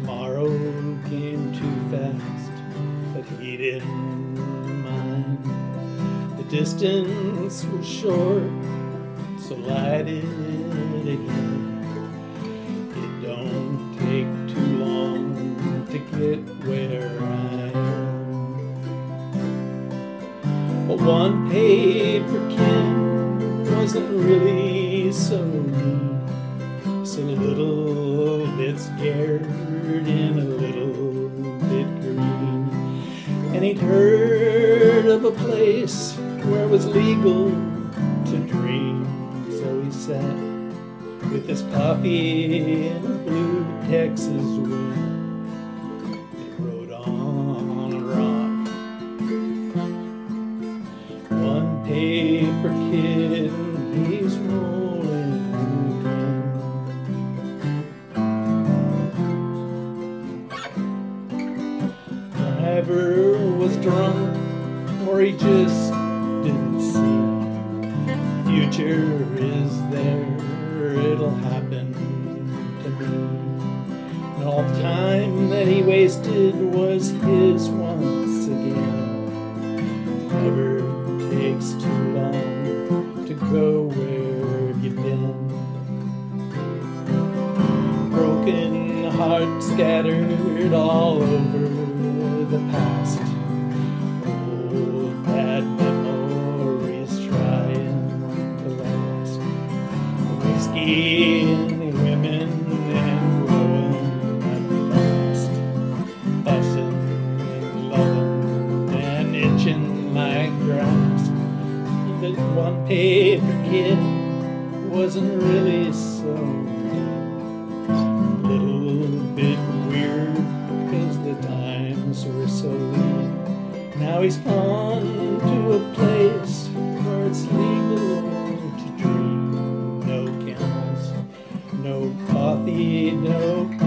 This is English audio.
Tomorrow came too fast, but he didn't mind. The distance was short, so light it again. It don't take too long to get where I am. But one paper can wasn't really so neat. So a little bit scared and a little bit green. And he'd heard of a place where it was legal to dream. So he sat with his coffee and his blue Texas wind. They rode on a rock. One paper kid, he's rolling. Driver was drunk, or he just didn't see. Future is there, it'll happen to me. And all the time that he wasted was his once again. Never takes too long to go where you've been. Broken heart scattered all over the past. Old bad memories trying to last. Whiskey and women and growing up fast. Fussing and loving and itching like grass. But one paper kid wasn't really so little bit weird, because the times were so lean. Now he's gone to a place where it's legal to dream. No kennels, no coffee, no